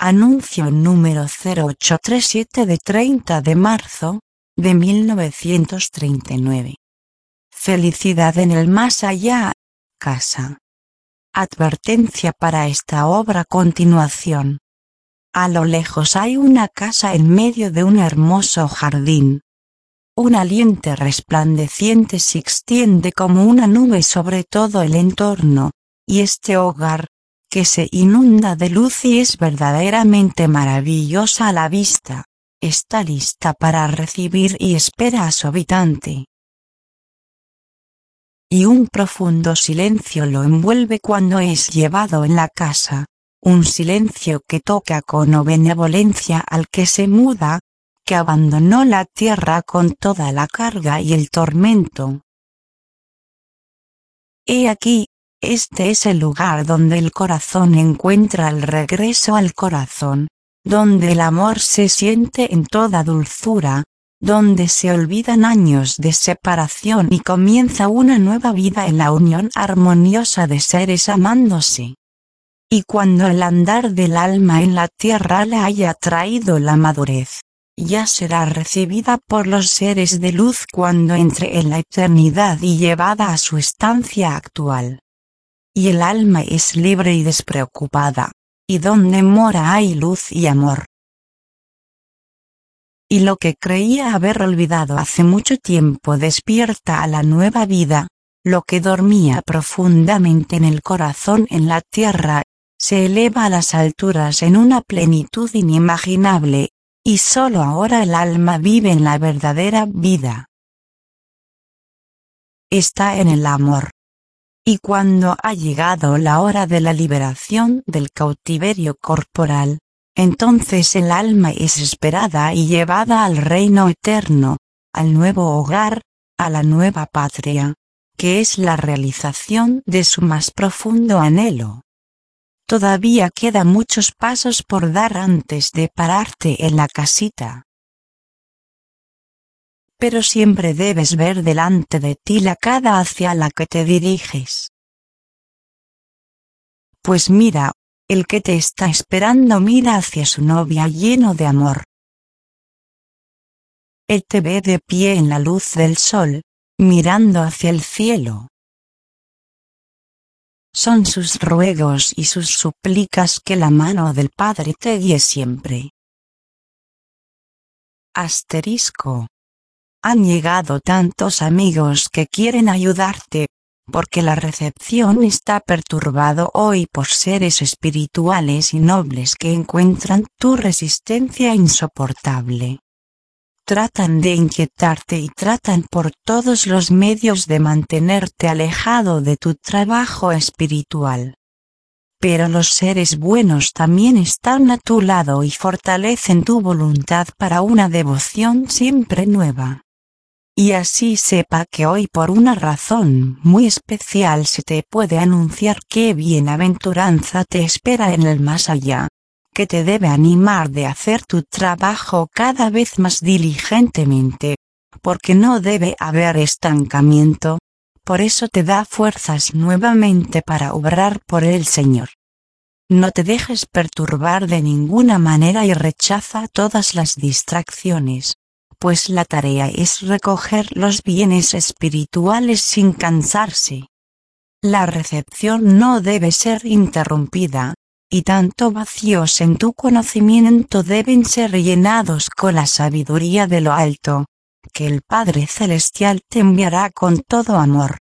Anuncio número 0837 de 30 de marzo de 1939. Felicidad en el más allá, casa. Advertencia para esta obra. Continuación. A lo lejos hay una casa en medio de un hermoso jardín. Un aliento resplandeciente se extiende como una nube sobre todo el entorno, y este hogar, que se inunda de luz y es verdaderamente maravillosa a la vista, está lista para recibir y espera a su habitante. Y un profundo silencio lo envuelve cuando es llevado en la casa, un silencio que toca con benevolencia al que se muda, que abandonó la tierra con toda la carga y el tormento. He aquí, este es el lugar donde el corazón encuentra el regreso al corazón, donde el amor se siente en toda dulzura, donde se olvidan años de separación y comienza una nueva vida en la unión armoniosa de seres amándose. Y cuando el andar del alma en la tierra le haya traído la madurez, ya será recibida por los seres de luz cuando entre en la eternidad y llevada a su estancia actual. Y el alma es libre y despreocupada, y donde mora hay luz y amor. Y lo que creía haber olvidado hace mucho tiempo despierta a la nueva vida, lo que dormía profundamente en el corazón en la tierra, se eleva a las alturas en una plenitud inimaginable, y solo ahora el alma vive en la verdadera vida. Está en el amor. Y cuando ha llegado la hora de la liberación del cautiverio corporal, entonces el alma es esperada y llevada al reino eterno, al nuevo hogar, a la nueva patria, que es la realización de su más profundo anhelo. Todavía quedan muchos pasos por dar antes de pararte en la casita. Pero siempre debes ver delante de ti la casa hacia la que te diriges. Pues mira, el que te está esperando mira hacia su novia lleno de amor. Él te ve de pie en la luz del sol, mirando hacia el cielo. Son sus ruegos y sus súplicas que la mano del Padre te guíe siempre. Asterisco. Han llegado tantos amigos que quieren ayudarte, porque la recepción está perturbado hoy por seres espirituales y nobles que encuentran tu resistencia insoportable. Tratan de inquietarte y tratan por todos los medios de mantenerte alejado de tu trabajo espiritual. Pero los seres buenos también están a tu lado y fortalecen tu voluntad para una devoción siempre nueva. Y así sepa que hoy por una razón muy especial se te puede anunciar qué bienaventuranza te espera en el más allá, que te debe animar de hacer tu trabajo cada vez más diligentemente, porque no debe haber estancamiento, por eso te da fuerzas nuevamente para obrar por el Señor. No te dejes perturbar de ninguna manera y rechaza todas las distracciones, pues la tarea es recoger los bienes espirituales sin cansarse. La recepción no debe ser interrumpida, y tanto vacíos en tu conocimiento deben ser llenados con la sabiduría de lo alto, que el Padre Celestial te enviará con todo amor.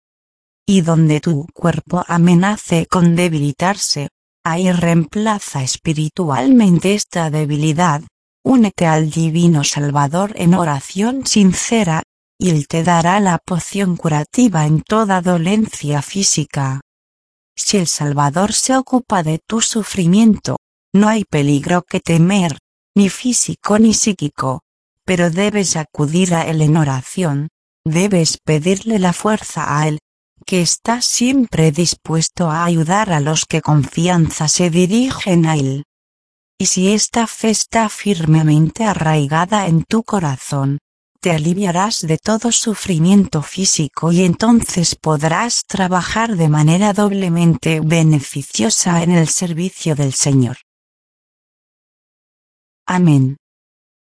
Y donde tu cuerpo amenace con debilitarse, ahí reemplaza espiritualmente esta debilidad. Únete al Divino Salvador en oración sincera, y Él te dará la poción curativa en toda dolencia física. Si el Salvador se ocupa de tu sufrimiento, no hay peligro que temer, ni físico ni psíquico, pero debes acudir a Él en oración, debes pedirle la fuerza a Él, que está siempre dispuesto a ayudar a los que confianza se dirigen a Él. Y si esta fe está firmemente arraigada en tu corazón, te aliviarás de todo sufrimiento físico y entonces podrás trabajar de manera doblemente beneficiosa en el servicio del Señor. Amén.